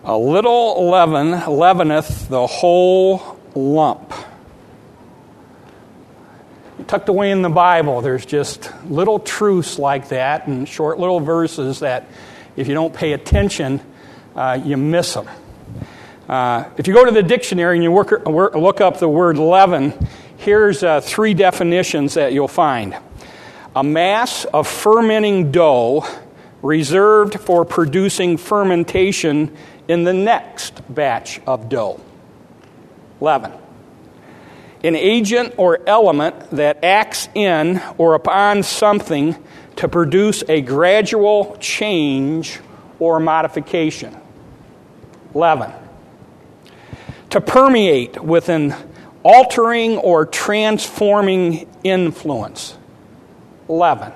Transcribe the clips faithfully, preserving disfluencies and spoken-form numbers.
A little leaven leaveneth the whole lump. Tucked away in the Bible, there's just little truths like that and short little verses that if you don't pay attention, uh, you miss them. Uh, if you go to the dictionary and you work, work, look up the word leaven, here's uh, three definitions that you'll find. A mass of fermenting dough reserved for producing fermentation in the next batch of dough. Leaven. An agent or element that acts in or upon something to produce a gradual change or modification. Leaven. To permeate with an altering or transforming influence. Leaven.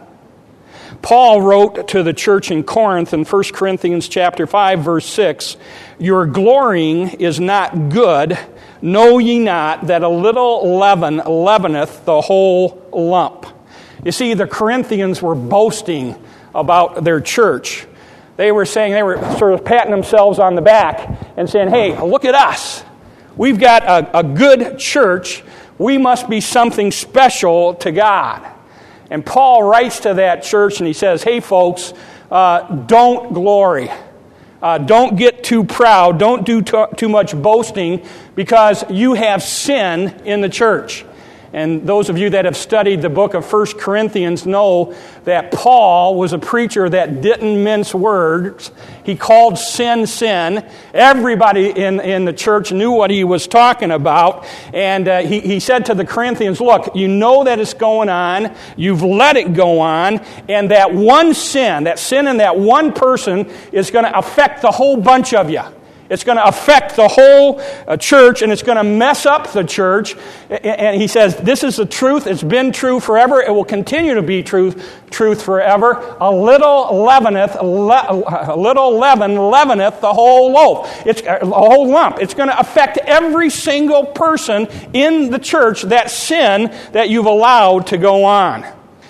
Paul wrote to the church in Corinth in First Corinthians chapter five, verse six, "Your glorying is not good. Know ye not that a little leaven leaveneth the whole lump?" You see, the Corinthians were boasting about their church. They were saying, they were sort of patting themselves on the back and saying, hey, look at us. We've got a, a good church. We must be something special to God. And Paul writes to that church and he says, hey, folks, uh, don't glory. Uh, don't get too proud. Don't do t- too much boasting because you have sin in the church. And those of you that have studied the book of First Corinthians know that Paul was a preacher that didn't mince words. He called sin, sin. Everybody in, in the church knew what he was talking about. And uh, he, he said to the Corinthians, look, you know that it's going on. You've let it go on. And that one sin, that sin in that one person is going to affect the whole bunch of you. It's going to affect the whole uh, church, and it's going to mess up the church. And he says, this is the truth. It's been true forever. It will continue to be truth, truth forever. A little leaveneth, le- a little leaven leaveneth the whole loaf. It's a whole lump. It's going to affect every single person in the church, that sin that you've allowed to go on.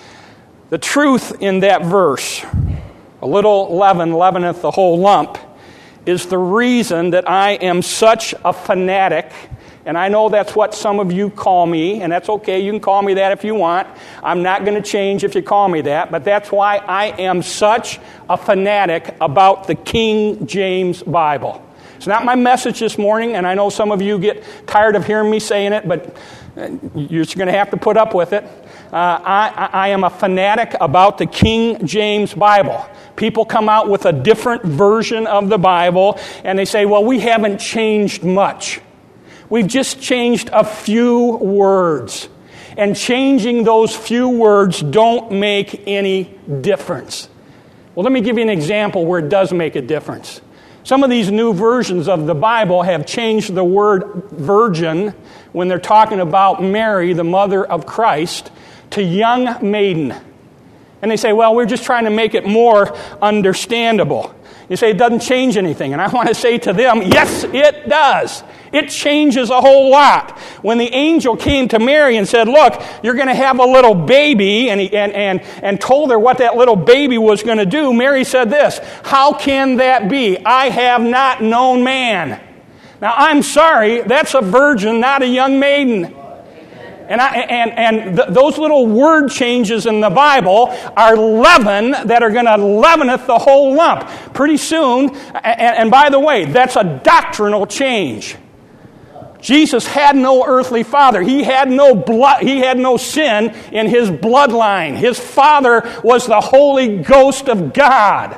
The truth in that verse, a little leaven leaveneth the whole lump, is the reason that I am such a fanatic. And I know that's what some of you call me, and that's okay. You can call me that if you want. I'm not going to change if you call me that, but that's why I am such a fanatic about the King James Bible. It's not my message this morning, and I know some of you get tired of hearing me saying it, but you're just going to have to put up with it. Uh, I, I am a fanatic about the King James Bible. People come out with a different version of the Bible, and they say, well, we haven't changed much. We've just changed a few words. And changing those few words don't make any difference. Well, let me give you an example where it does make a difference. Some of these new versions of the Bible have changed the word virgin when they're talking about Mary, the mother of Christ, to young maiden. And they say, well, we're just trying to make it more understandable. You say it doesn't change anything. And I want to say to them, yes, it does. It changes a whole lot. When the angel came to Mary and said, look, you're going to have a little baby, and, he, and, and, and told her what that little baby was going to do, Mary said this, how can that be? I have not known man. Now, I'm sorry, that's a virgin, not a young maiden. And, I, and, and th- those little word changes in the Bible are leaven that are going to leaveneth the whole lump. Pretty soon, and, and by the way, that's a doctrinal change. Jesus had no earthly father. He had no blood, he had no sin in his bloodline. His father was the Holy Ghost of God.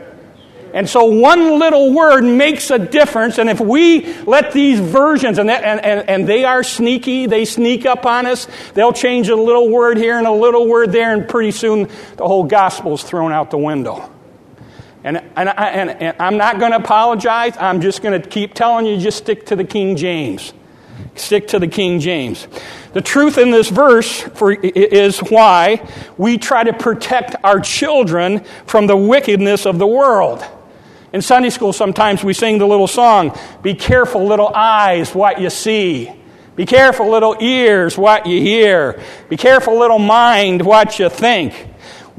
And so one little word makes a difference, and if we let these versions, and, that, and, and, and they are sneaky, they sneak up on us, they'll change a little word here and a little word there, and pretty soon the whole gospel is thrown out the window. And, and, and, and I'm not going to apologize. I'm just going to keep telling you, just stick to the King James. Stick to the King James. The truth in this verse for, is why we try to protect our children from the wickedness of the world. In Sunday school, sometimes we sing the little song, be careful, little eyes, what you see. Be careful, little ears, what you hear. Be careful, little mind, what you think.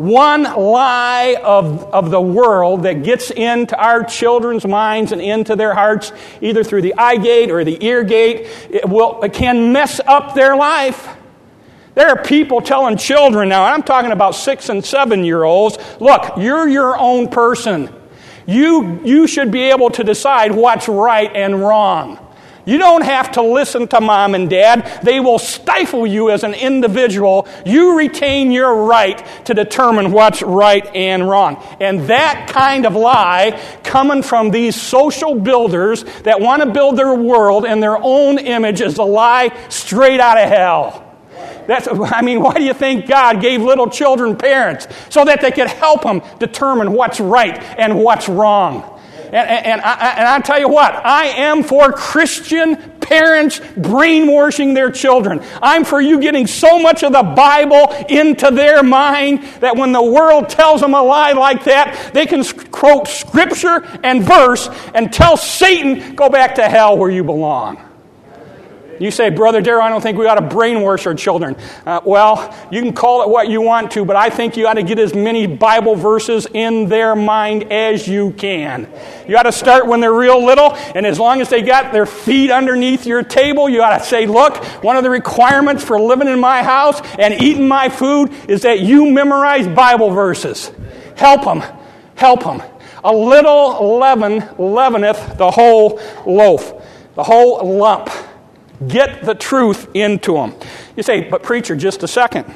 One lie of, of the world that gets into our children's minds and into their hearts, either through the eye gate or the ear gate, it, will, it can mess up their life. There are people telling children now, and I'm talking about six and seven year olds, look, you're your own person. You, you should be able to decide what's right and wrong. You don't have to listen to mom and dad. They will stifle you as an individual. You retain your right to determine what's right and wrong. And that kind of lie coming from these social builders that want to build their world in their own image is a lie straight out of hell. That's, I mean, why do you think God gave little children parents? So that they could help them determine what's right and what's wrong. And, and, I, and I tell you what, I am for Christian parents brainwashing their children. I'm for you getting so much of the Bible into their mind that when the world tells them a lie like that, they can quote scripture and verse and tell Satan, go back to hell where you belong. You say, Brother Darrell, I don't think we ought to brainwash our children. Uh, well, you can call it what you want to, but I think you ought to get as many Bible verses in their mind as you can. You ought to start when they're real little, and as long as they got their feet underneath your table, you ought to say, look, one of the requirements for living in my house and eating my food is that you memorize Bible verses. Help them. Help them. A little leaven leaveneth the whole loaf, the whole lump. Get the truth into them. You say, but preacher, just a second.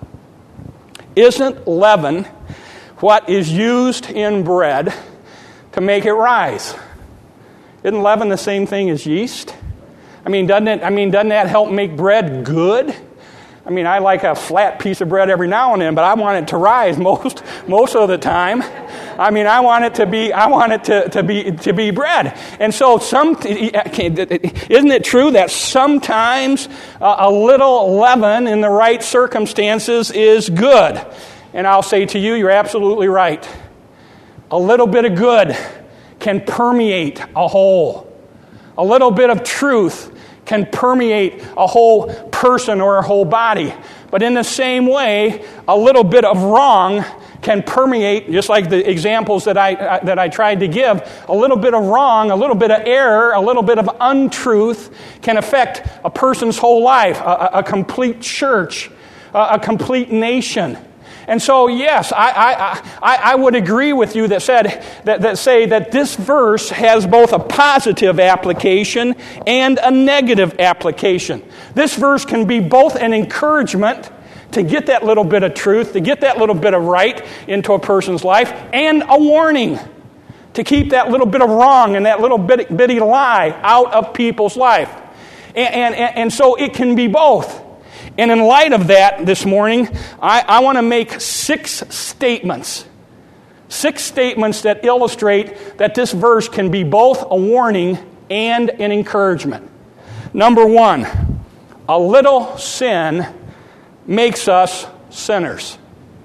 Isn't leaven what is used in bread to make it rise? Isn't leaven the same thing as yeast? I mean, doesn't it? I mean, doesn't that help make bread good? I mean, I like a flat piece of bread every now and then, but I want it to rise most most of the time. I mean, I want it to be I want it to, to be to be bread. And so, some isn't it true that sometimes a little leaven in the right circumstances is good? And I'll say to you, you're absolutely right. A little bit of good can permeate a whole. A little bit of truth can permeate a whole person or a whole body. But in the same way, a little bit of wrong can permeate, just like the examples that I uh, that I tried to give, a little bit of wrong, a little bit of error, a little bit of untruth can affect a person's whole life, a, a complete church, a, a complete nation. And so, yes, I, I I I would agree with you that said that, that say that this verse has both a positive application and a negative application. This verse can be both an encouragement to get that little bit of truth, to get that little bit of right into a person's life, and a warning to keep that little bit of wrong and that little bitty, bitty lie out of people's life. And, and, and so it can be both. And in light of that this morning, I, I want to make six statements. Six statements that illustrate that this verse can be both a warning and an encouragement. Number one, a little sin makes us sinners.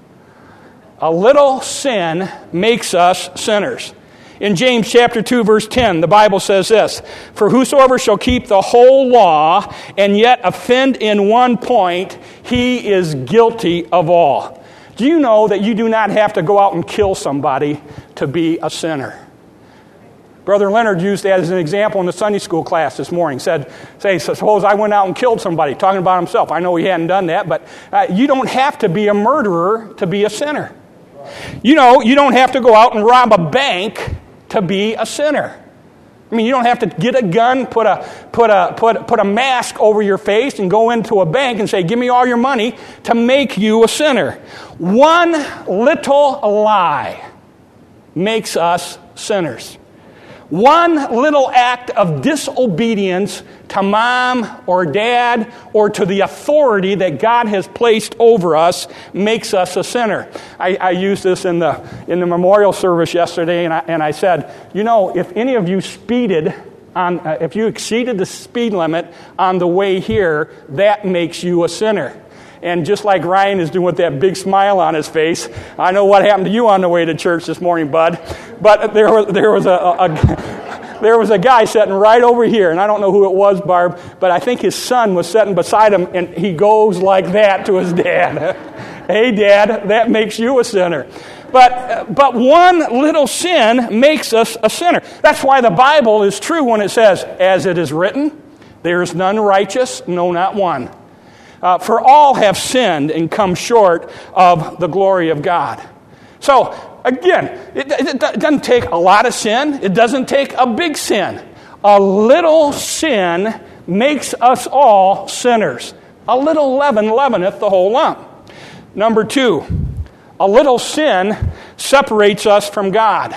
A little sin makes us sinners. In James chapter two, verse ten, the Bible says this, "For whosoever shall keep the whole law and yet offend in one point, he is guilty of all." Do you know that you do not have to go out and kill somebody to be a sinner? Brother Leonard used that as an example in the Sunday school class this morning. Said, say, suppose I went out and killed somebody, talking about himself. I know he hadn't done that, but uh, you don't have to be a murderer to be a sinner. You know, you don't have to go out and rob a bank to be a sinner. I mean, you don't have to get a gun, put a put a put put a mask over your face, and go into a bank and say, "Give me all your money," to make you a sinner. One little lie makes us sinners. One little act of disobedience to mom or dad or to the authority that God has placed over us makes us a sinner. I, I used this in the in the memorial service yesterday, and I, and I said, you know, if any of you speeded on, uh, if you exceeded the speed limit on the way here, that makes you a sinner. And just like Ryan is doing with that big smile on his face, I know what happened to you on the way to church this morning, bud. But there was there was a, a, a there was a guy sitting right over here, and I don't know who it was, Barb, but I think his son was sitting beside him, and he goes like that to his dad. Hey, Dad, that makes you a sinner. But, but one little sin makes us a sinner. That's why the Bible is true when it says, as it is written, there is none righteous, no, not one. Uh, for all have sinned and come short of the glory of God. So, again, it, it doesn't take a lot of sin. It doesn't take a big sin. A little sin makes us all sinners. A little leaven leaveneth the whole lump. Number two, a little sin separates us from God.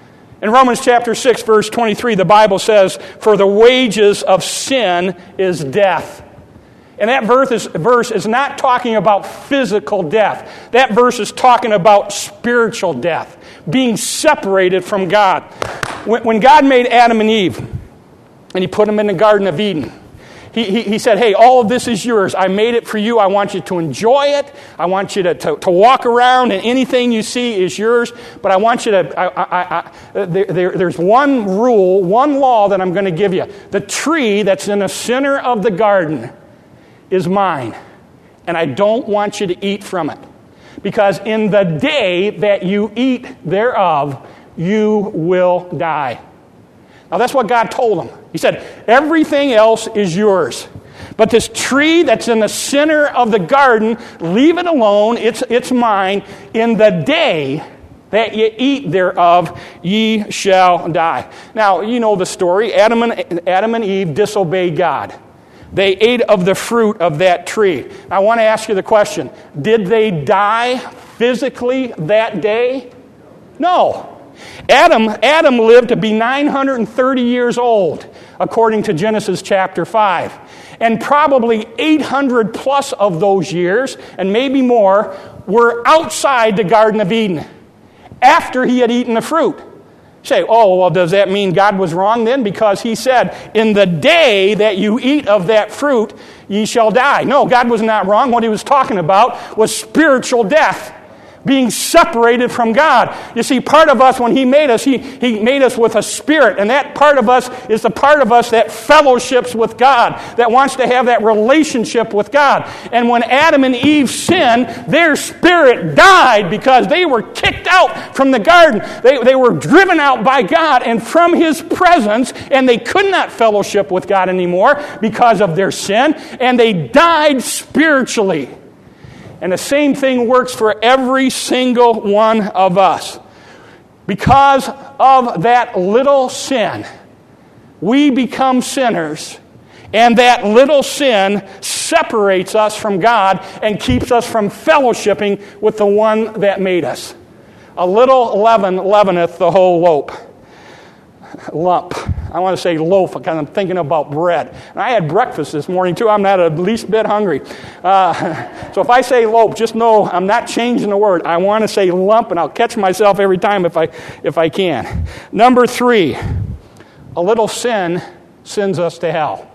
In Romans chapter six, verse twenty-three, the Bible says, for the wages of sin is death. And that verse is, verse is not talking about physical death. That verse is talking about spiritual death, being separated from God. When, when God made Adam and Eve, and he put them in the Garden of Eden, He, he, he said, hey, all of this is yours. I made it for you. I want you to enjoy it. I want you to, to, to walk around, and anything you see is yours. But I want you to, I, I, I, there, there, there's one rule, one law that I'm going to give you. The tree that's in the center of the garden is mine, and I don't want you to eat from it. Because in the day that you eat thereof, you will die. Now, that's what God told him. He said, everything else is yours. But this tree that's in the center of the garden, leave it alone. It's, it's mine. In the day that ye eat thereof, ye shall die. Now, you know the story. Adam and, Adam and Eve disobeyed God. They ate of the fruit of that tree. I want to ask you the question. Did they die physically that day? No. Adam, Adam lived to be nine hundred thirty years old, according to Genesis chapter five. And probably eight hundred plus of those years, and maybe more, were outside the Garden of Eden, after he had eaten the fruit. You say, oh, well, does that mean God was wrong then? Because he said, in the day that you eat of that fruit, ye shall die. No, God was not wrong. What he was talking about was spiritual death. Being separated from God. You see, part of us, when he made us, he, he made us with a spirit. And that part of us is the part of us that fellowships with God, that wants to have that relationship with God. And when Adam and Eve sinned, their spirit died because they were kicked out from the garden. They, they were driven out by God and from his presence, and they could not fellowship with God anymore because of their sin, and they died spiritually. And the same thing works for every single one of us. Because of that little sin, we become sinners. And that little sin separates us from God and keeps us from fellowshipping with the one that made us. A little leaven leaveneth the whole lump. Lump. I want to say loaf because I'm thinking about bread. And I had breakfast this morning too. I'm not the least bit hungry. Uh, so if I say loaf, just know I'm not changing the word. I want to say lump, and I'll catch myself every time if I if I can. Number three, a little sin sends us to hell.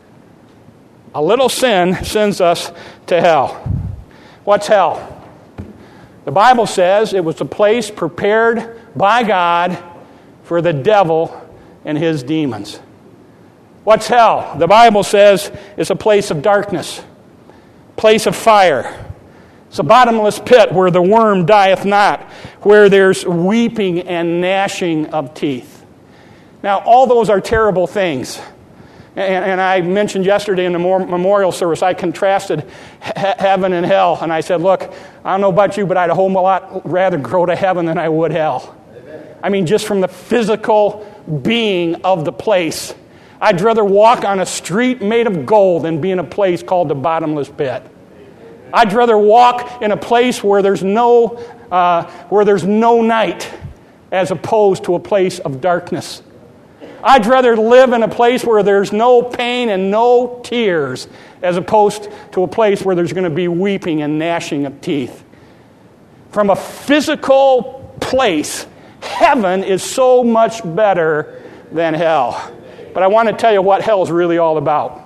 A little sin sends us to hell. What's hell? The Bible says it was a place prepared by God for the devil and his demons. What's hell? The Bible says it's a place of darkness, place of fire. It's a bottomless pit where the worm dieth not, where there's weeping and gnashing of teeth. Now, all those are terrible things. And, and I mentioned yesterday in the memorial service, I contrasted he- heaven and hell. And I said, look, I don't know about you, but I'd a whole lot rather go to heaven than I would hell. I mean, just from the physical being of the place. I'd rather walk on a street made of gold than be in a place called the bottomless pit. I'd rather walk in a place where there's no uh, where there's no night, as opposed to a place of darkness. I'd rather live in a place where there's no pain and no tears, as opposed to a place where there's going to be weeping and gnashing of teeth. From a physical place, heaven is so much better than hell. But I want to tell you what hell is really all about.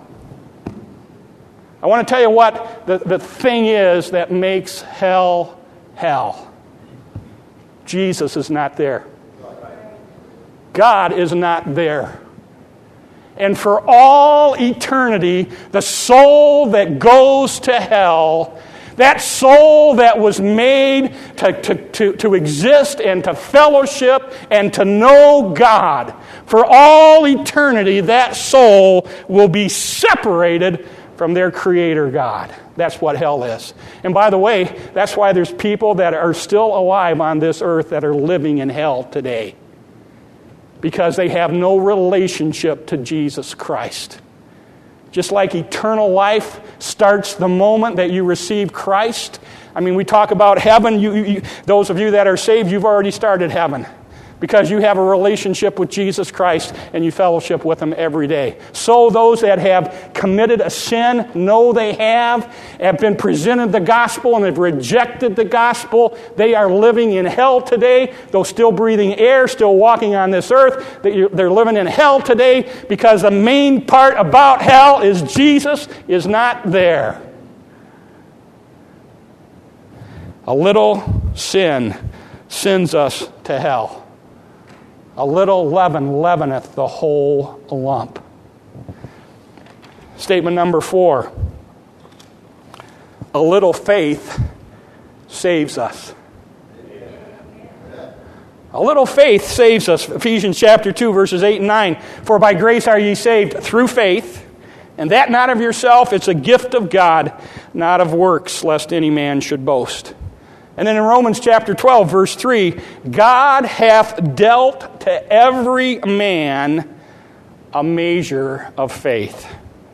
I want to tell you what the, the thing is that makes hell hell. Jesus is not there. God is not there. And for all eternity, the soul that goes to hell That soul that was made to, to, to, to exist and to fellowship and to know God. For all eternity, that soul will be separated from their Creator God. That's what hell is. And by the way, that's why there's people that are still alive on this earth that are living in hell today. Because they have no relationship to Jesus Christ. Just like eternal life starts the moment that you receive Christ. I mean, we talk about heaven. You, you, those of you that are saved, you've already started heaven. Because you have a relationship with Jesus Christ and you fellowship with Him every day. So those that have committed a sin, know they have, have been presented the gospel and have rejected the gospel. They are living in hell today, though still breathing air, still walking on this earth. They're living in hell today because the main part about hell is Jesus is not there. A little sin sends us to hell. A little leaven leaveneth the whole lump. Statement number four. A little faith saves us. A little faith saves us. Ephesians chapter two, verses eight and nine. For by grace are ye saved through faith, and that not of yourself, it's a gift of God, not of works, lest any man should boast. And then in Romans chapter twelve, verse three, God hath dealt to every man a measure of faith.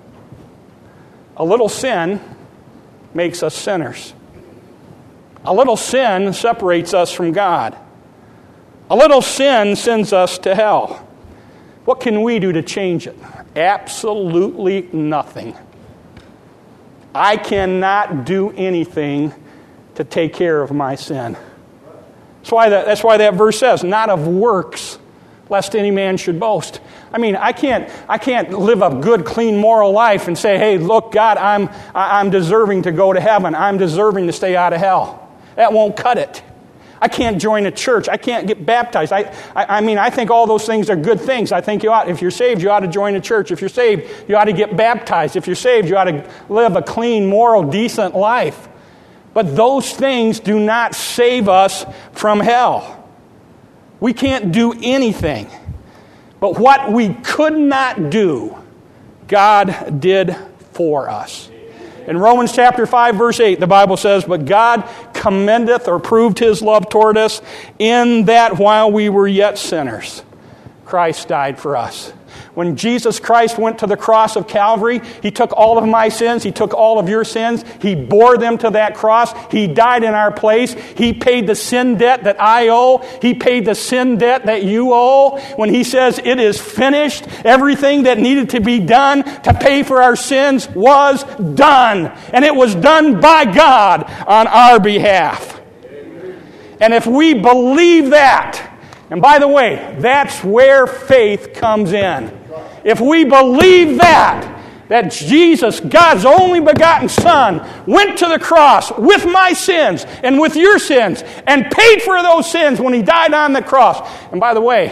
A little sin makes us sinners. A little sin separates us from God. A little sin sends us to hell. What can we do to change it? Absolutely nothing. I cannot do anything to take care of my sin. That's why that, that's why that verse says, not of works, lest any man should boast. I mean, I can't I can't live a good, clean, moral life and say, hey, look, God, I'm I'm deserving to go to heaven. I'm deserving to stay out of hell. That won't cut it. I can't join a church. I can't get baptized. I, I I mean, I think all those things are good things. I think you ought, if you're saved, you ought to join a church. If you're saved, you ought to get baptized. If you're saved, you ought to live a clean, moral, decent life. But those things do not save us from hell. We can't do anything. But what we could not do, God did for us. In Romans chapter five, verse eight, the Bible says, but God commendeth or proved His love toward us in that while we were yet sinners, Christ died for us. When Jesus Christ went to the cross of Calvary, He took all of my sins. He took all of your sins. He bore them to that cross. He died in our place. He paid the sin debt that I owe. He paid the sin debt that you owe. When He says it is finished, everything that needed to be done to pay for our sins was done. And it was done by God on our behalf. And if we believe that, and by the way, that's where faith comes in. If we believe that, that Jesus, God's only begotten Son, went to the cross with my sins and with your sins and paid for those sins when He died on the cross. And by the way,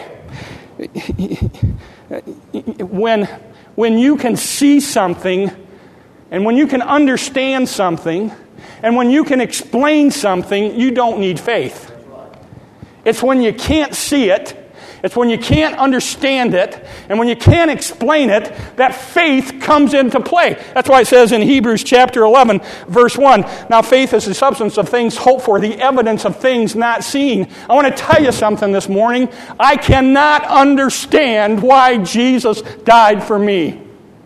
when, when you can see something and when you can understand something and when you can explain something, you don't need faith. It's when you can't see it, it's when you can't understand it, and when you can't explain it, that faith comes into play. That's why it says in Hebrews chapter eleven, verse one, now faith is the substance of things hoped for, the evidence of things not seen. I want to tell you something this morning. I cannot understand why Jesus died for me.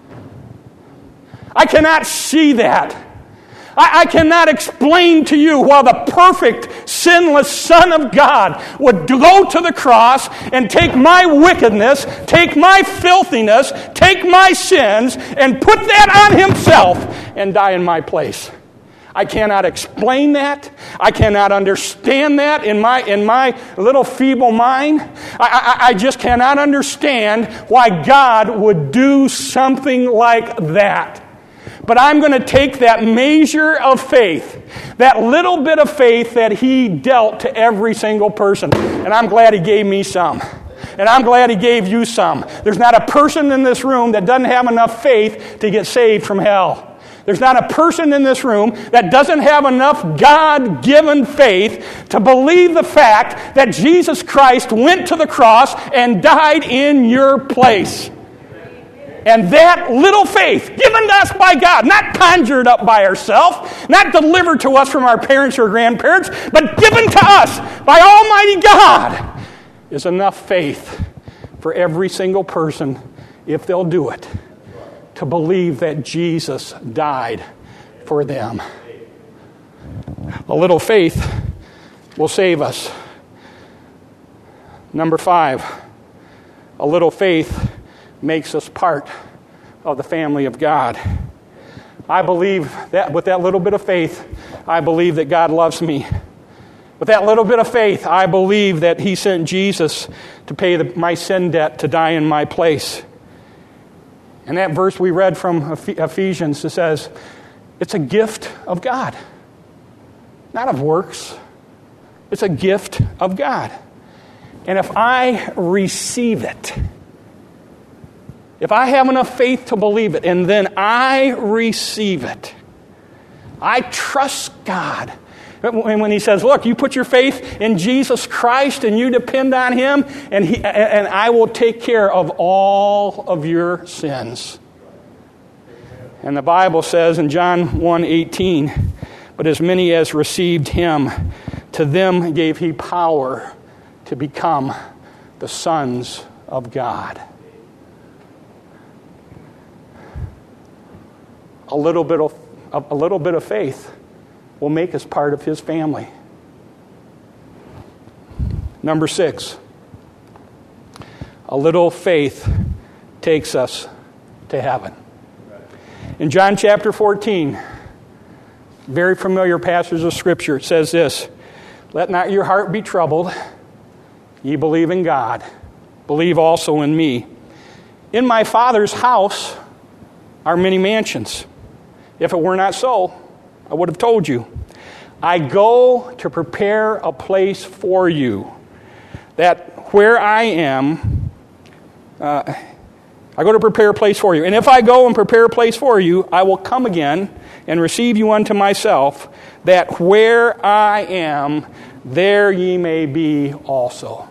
I cannot see that. I cannot explain to you why the perfect, sinless Son of God would go to the cross and take my wickedness, take my filthiness, take my sins, and put that on Himself and die in my place. I cannot explain that. I cannot understand that in my in my little feeble mind. I, I, I just cannot understand why God would do something like that. But I'm going to take that measure of faith, that little bit of faith that He dealt to every single person. And I'm glad He gave me some. And I'm glad He gave you some. There's not a person in this room that doesn't have enough faith to get saved from hell. There's not a person in this room that doesn't have enough God-given faith to believe the fact that Jesus Christ went to the cross and died in your place. And that little faith, given to us by God, not conjured up by ourselves, not delivered to us from our parents or grandparents, but given to us by Almighty God, is enough faith for every single person, if they'll do it, to believe that Jesus died for them. A little faith will save us. Number five, a little faith makes us part of the family of God. I believe that with that little bit of faith, I believe that God loves me. With that little bit of faith, I believe that He sent Jesus to pay the, my sin debt, to die in my place. And that verse we read from Ephesians, it says, it's a gift of God, not of works. It's a gift of God. And if I receive it, if I have enough faith to believe it, and then I receive it, I trust God. When He says, look, you put your faith in Jesus Christ and you depend on Him, and, he, and I will take care of all of your sins. And the Bible says in John one eighteen, but as many as received Him, to them gave He power to become the sons of God. A little bit of a little bit of faith will make us part of His family. Number six, a little faith takes us to heaven. In John chapter fourteen, very familiar passage of Scripture, it says this, let not your heart be troubled. Ye believe in God. Believe also in me. In my Father's house are many mansions. If it were not so, I would have told you. I go to prepare a place for you, that where I am, uh, I go to prepare a place for you. And if I go and prepare a place for you, I will come again and receive you unto myself, that where I am, there ye may be also.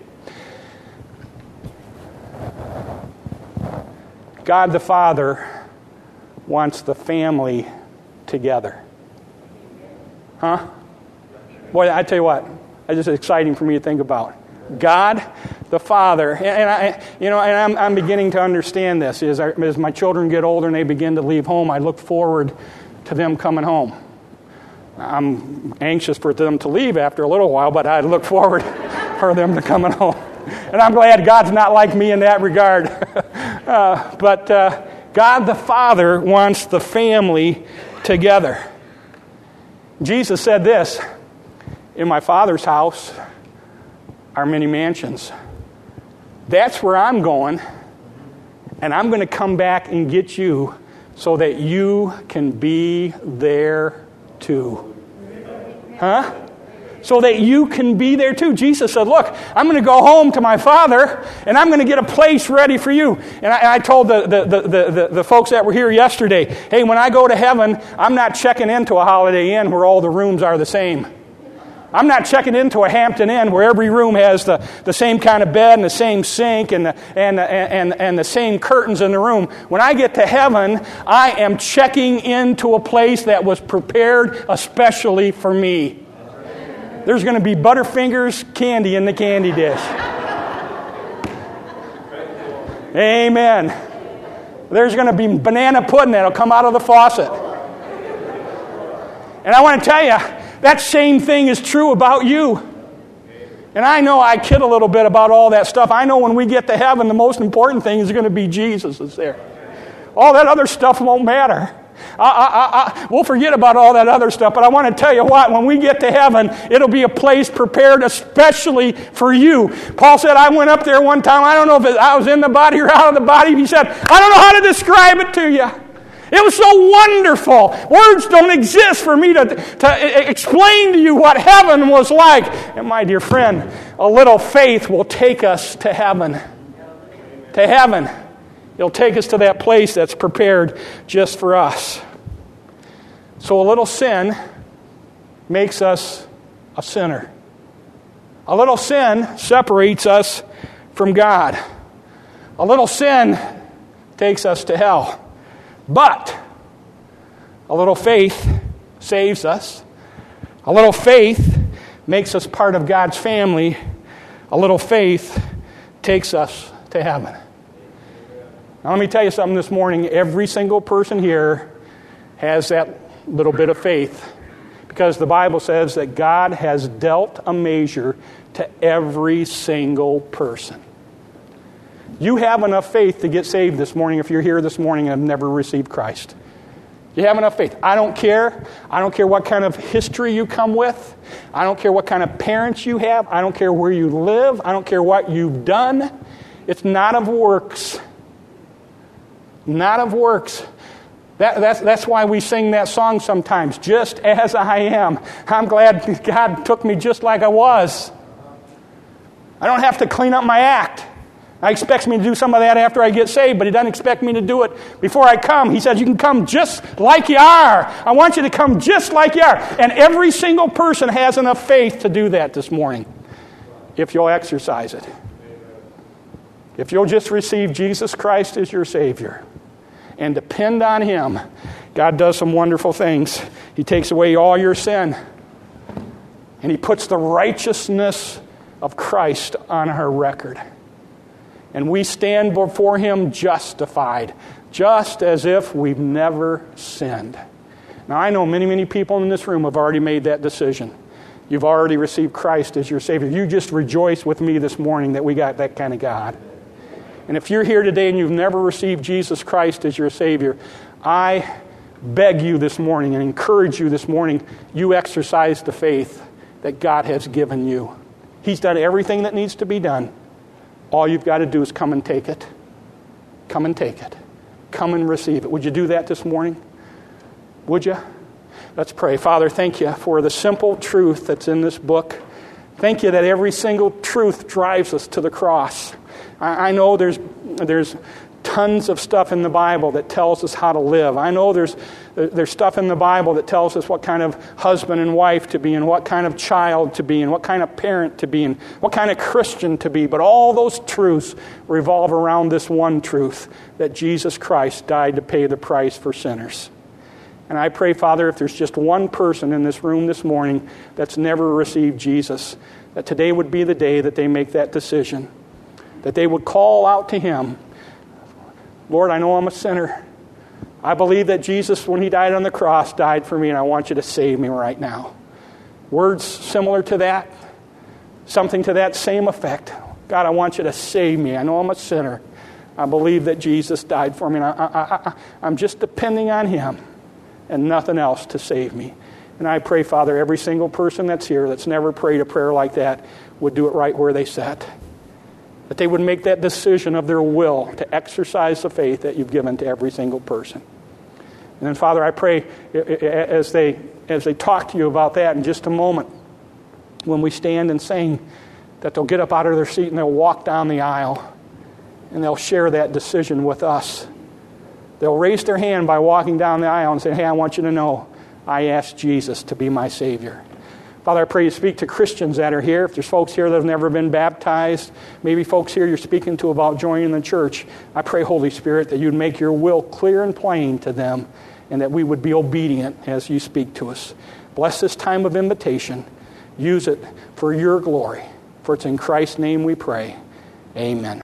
God the Father wants the family together. Huh? Boy, I tell you what, it's just exciting for me to think about. God the Father, and I, you know, and I'm, I'm beginning to understand this. As, I, as my children get older and they begin to leave home, I look forward to them coming home. I'm anxious for them to leave after a little while, but I look forward for them to coming home. And I'm glad God's not like me in that regard. uh, but uh, God the Father wants the family together. Jesus said this, in my Father's house are many mansions. That's where I'm going, and I'm going to come back and get you so that you can be there too. Huh? So that you can be there too. Jesus said, look, I'm going to go home to my Father, and I'm going to get a place ready for you. And I, and I told the, the, the, the, the folks that were here yesterday, hey, when I go to heaven, I'm not checking into a Holiday Inn where all the rooms are the same. I'm not checking into a Hampton Inn where every room has the, the same kind of bed and the same sink and the, and, and, and the same curtains in the room. When I get to heaven, I am checking into a place that was prepared especially for me. There's going to be Butterfingers candy in the candy dish. Amen. There's going to be banana pudding that'll come out of the faucet. And I want to tell you, that same thing is true about you. And I know I kid a little bit about all that stuff. I know when we get to heaven, the most important thing is going to be Jesus is there. All that other stuff won't matter. I, I, I, we'll forget about all that other stuff, but I want to tell you what, when we get to heaven, it'll be a place prepared especially for you. Paul said, I went up there one time, I don't know if it, I was in the body or out of the body. He said, I don't know how to describe it to you. It was so wonderful. Words don't exist for me to, to explain to you what heaven was like. And my dear friend, a little faith will take us to heaven. To heaven. It'll take us to that place that's prepared just for us. So a little sin makes us a sinner. A little sin separates us from God. A little sin takes us to hell. But a little faith saves us. A little faith makes us part of God's family. A little faith takes us to heaven. Now let me tell you something this morning. Every single person here has that little bit of faith, because the Bible says that God has dealt a measure to every single person. You have enough faith to get saved this morning if you're here this morning and have never received Christ. You have enough faith. I don't care. I don't care what kind of history you come with. I don't care what kind of parents you have. I don't care where you live. I don't care what you've done. It's not of works. Not of works. That, that's, that's why we sing that song sometimes, just as I am. I'm glad God took me just like I was. I don't have to clean up my act. He expects me to do some of that after I get saved, but He doesn't expect me to do it before I come. He says, you can come just like you are. I want you to come just like you are. And every single person has enough faith to do that this morning, if you'll exercise it. If you'll just receive Jesus Christ as your Savior and depend on Him, God does some wonderful things. He takes away all your sin, and He puts the righteousness of Christ on our record. And we stand before Him justified, just as if we've never sinned. Now, I know many, many people in this room have already made that decision. You've already received Christ as your Savior. You just rejoice with me this morning that we got that kind of God. And if you're here today and you've never received Jesus Christ as your Savior, I beg you this morning and encourage you this morning, you exercise the faith that God has given you. He's done everything that needs to be done. All you've got to do is come and take it. Come and take it. Come and receive it. Would you do that this morning? Would you? Let's pray. Father, thank you for the simple truth that's in this book. Thank you that every single truth drives us to the cross. I, I know there's there's tons of stuff in the Bible that tells us how to live. I know there's there's stuff in the Bible that tells us what kind of husband and wife to be, and what kind of child to be, and what kind of parent to be, and what kind of Christian to be. But all those truths revolve around this one truth, that Jesus Christ died to pay the price for sinners. And I pray, Father, if there's just one person in this room this morning that's never received Jesus, that today would be the day that they make that decision, that they would call out to Him, Lord, I know I'm a sinner. I believe that Jesus, when He died on the cross, died for me, and I want you to save me right now. Words similar to that, something to that same effect. God, I want you to save me. I know I'm a sinner. I believe that Jesus died for me, and I, I, I, I'm just depending on Him and nothing else to save me. And I pray, Father, every single person that's here that's never prayed a prayer like that would do it right where they sat. That they would make that decision of their will to exercise the faith that you've given to every single person. And then, Father, I pray as they as they talk to you about that in just a moment, when we stand and sing, that they'll get up out of their seat and they'll walk down the aisle and they'll share that decision with us. They'll raise their hand by walking down the aisle and say, hey, I want you to know I asked Jesus to be my Savior. Father, I pray you speak to Christians that are here. If there's folks here that have never been baptized, maybe folks here you're speaking to about joining the church, I pray, Holy Spirit, that you'd make your will clear and plain to them, and that we would be obedient as you speak to us. Bless this time of invitation. Use it for your glory. For it's in Christ's name we pray. Amen.